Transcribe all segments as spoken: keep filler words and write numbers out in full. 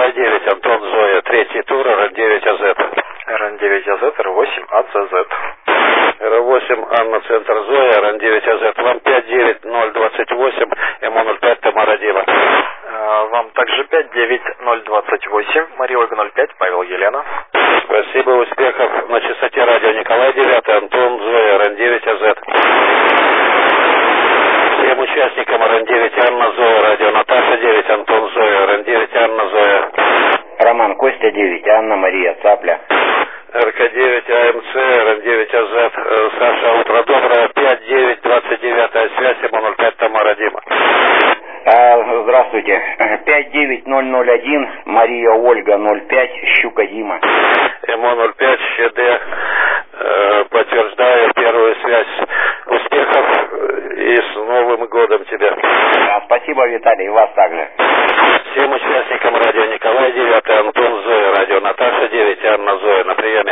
Николай девять, Антон Зоя, третий тур, эр эн девять а зет. эр эн девять а зет, эр восемь а цэ зет. эр восемь, Анна, центр Зоя, эр эн девять а зет, вам пять девять ноль двадцать восемь, эм о ноль пять, Тамара Дима. Вам также пять девять ноль двадцать восемь, Мария Ольга ноль пять, Павел Елена. Спасибо, успехов. На частоте радио Николай девять, Антон Зоя, эр эн девять а зет. Всем участникам эр эн девять, Анна Зоя, радио Наташа девять, Антон Зоя, эр эн девять, Анна Зоя. Роман Костя девять, Анна Мария Цапля. эр ка девять, а эм цэ, эр эн девять а зет, Саша, утро доброе, пять девять двадцать девять, связь, эм о ноль пять, Тамара Дима. А, здравствуйте, пять девять ноль ноль один, Мария Ольга ноль пять, Щука Дима. эм о ноль пять, ЩД, э, подтверждаю первую связь. Успехов и с Новым годом тебя. А, спасибо, Виталий, и вас также. Всем участникам радио Николай девять, Антон Зоя, радио Наташа девять, Анна Зоя на приеме.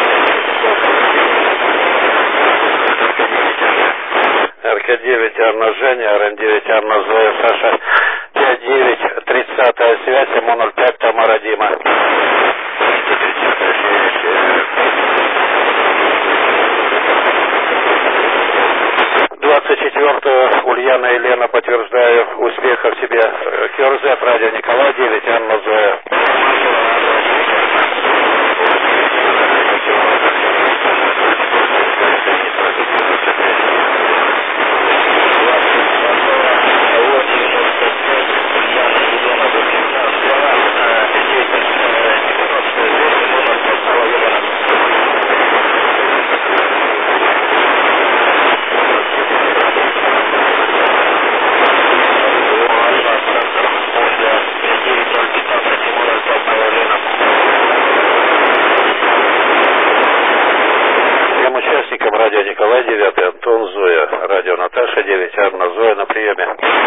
эр ка девять, Анна Женя, эр эн девять, Анна Зоя, Саша, пять девять, тридцатая связь, эм о ноль пять, Тамара Дима. двадцать четвёртого, Ульяна и Лена, подтверждаю, успехов тебе. КРЗ, радио Николай девять, Анна Зоя. Радио Николай девять, Антон Зоя, радио Наташа девять, Анна Зоя на приеме.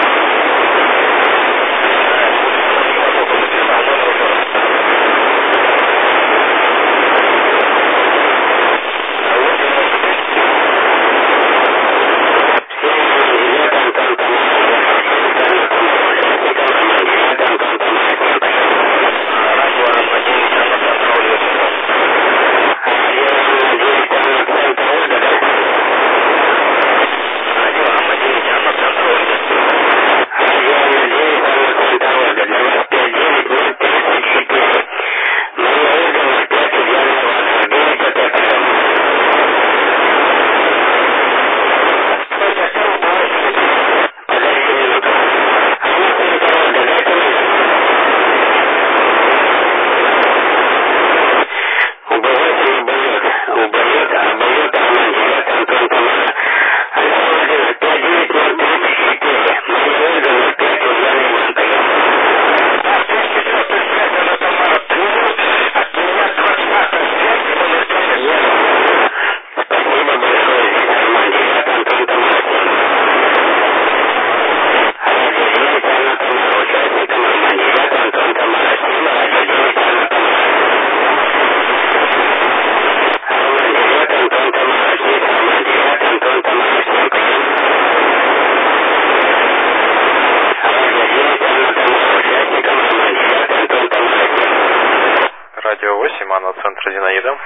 Центр Зинаида.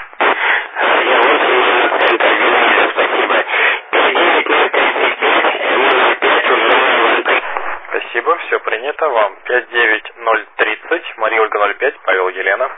Спасибо, все принято. Вам пять девять ноль тридцать, Мария Ольга ноль пять, Павел Елена.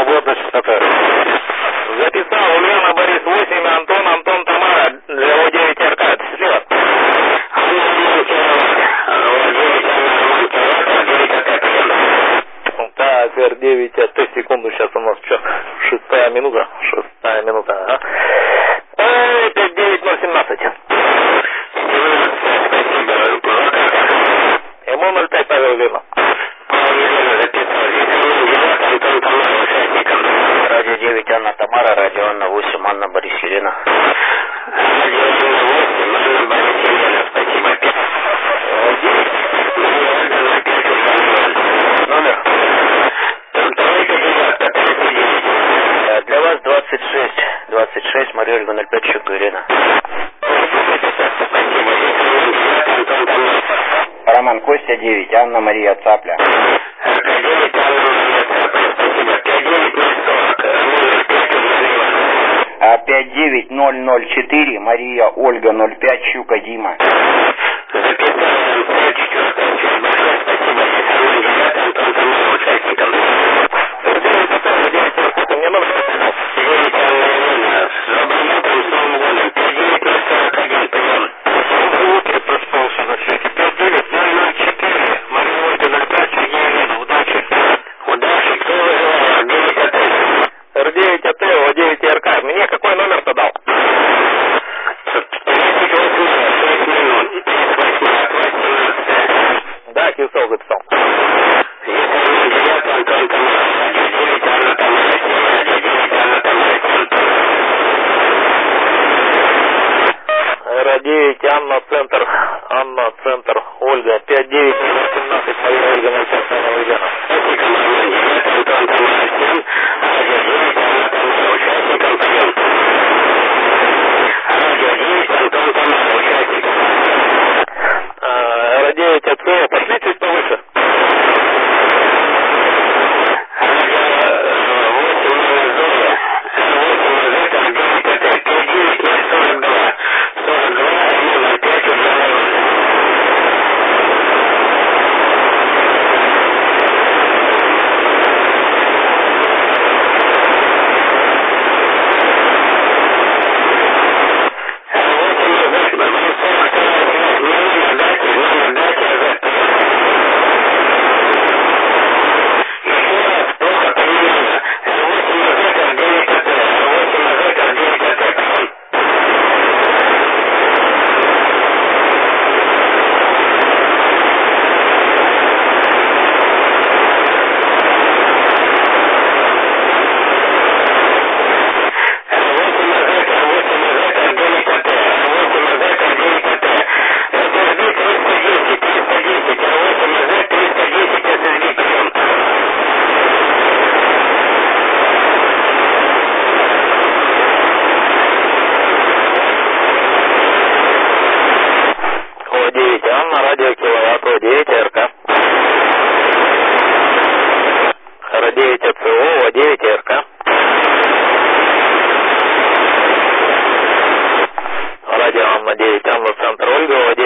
свободна частота. Записал Ульяна Борис восемь, Антон, Антон Тамара, для О девять РК, это слева. Так, Р девять, АТ, секунду, сейчас у нас что, шестая минута, шестая минута, ага. пять девять ноль семнадцать. МО ноль пять, Павел Елена. Радио девять, Анна Тамара, радио Анна восемь, Анна Борис Елена. Радио Анна восемь, Анна Борис Елена, спасибо. Номер? Для вас двадцать шесть, двадцать шесть, Мария Ольга ноль пять, Щука Елена. Роман Костя девять, Анна Мария Цапля. пять девять ноль ноль четыре, Мария Ольга ноль пять, Щука Дима. Р девять АТ, О девять РК. Мне какой номер-то дал? Да, Кивцов записал. Р девять, Анна, центр, Анна, центр, Ольга, пять девять семнадцать, Мария Ольга, ноль пять, Анна Ульяна. Р девять АЦ, пошли чуть повыше. Радио Киловатт, О девять РК. Р девять АЦО, О девять РК. Радио Анна девять, Анна, центр Ольга, О девять.